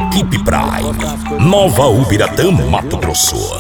Equipe Prime, Nova Ubiratã, Mato Grosso.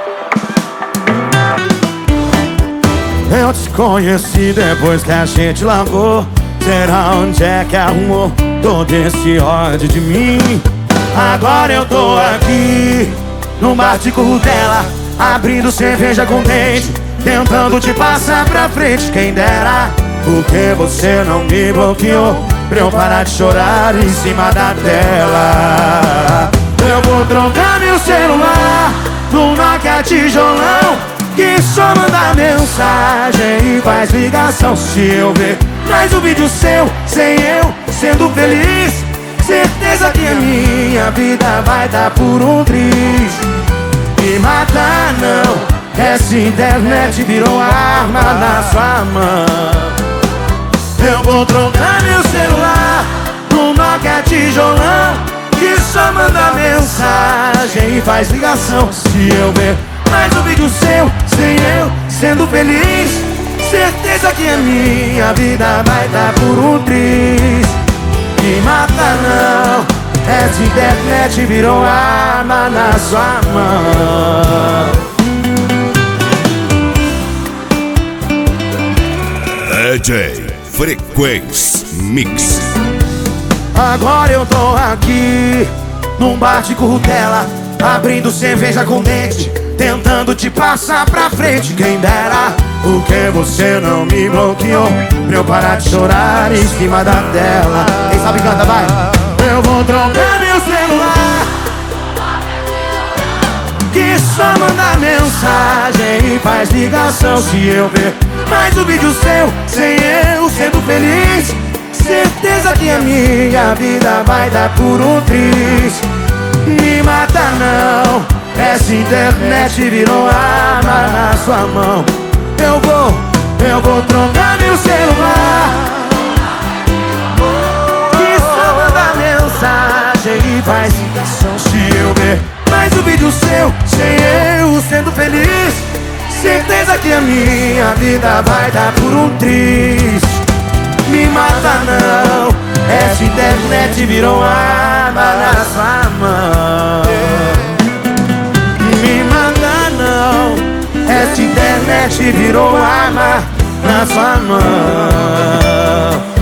Eu te conheci depois que a gente largou. Será onde é que arrumou todo esse ódio de mim? Agora eu tô aqui no bar de Curutela, abrindo cerveja com dente, tentando te passar pra frente. Quem dera, porque você não me bloqueou pra eu parar de chorar em cima da tela. Eu vou trocar meu celular no Nokia tijolão, que só manda mensagem e faz ligação. Se eu ver mais um vídeo seu, sem eu sendo feliz, certeza que a minha vida vai dar por um triz. Me matar não, essa internet virou arma na sua mão. Eu vou trocar meu celular no Nokia tijolão, que só manda mensagem e faz ligação. Se eu ver mais um vídeo seu, sem eu sendo feliz, certeza que a minha vida vai dar por um triz. Me mata não, essa internet virou arma na sua mão. DJ Frequência Mix. Agora eu tô aqui num bar de Curutela, abrindo cerveja com dente, tentando te passar pra frente. Quem dera, porque você não me bloqueou pra eu parar de chorar em cima da tela. Quem sabe canta, vai. Eu vou trocar meu celular, que só manda mensagem e faz ligação. Se eu ver mais um vídeo seu, sem eu sendo feliz, certeza que a minha vida vai dar por um triz. Me mata não, essa internet virou arma na sua mão. Eu vou trocar meu celular, que só manda mensagem e faz ligação. Se eu ver mais um vídeo seu, sem eu sendo feliz, certeza que a minha vida vai dar por um triz. Me mata não, essa internet virou arma na sua mão. Me mata não, essa internet virou arma na sua mão.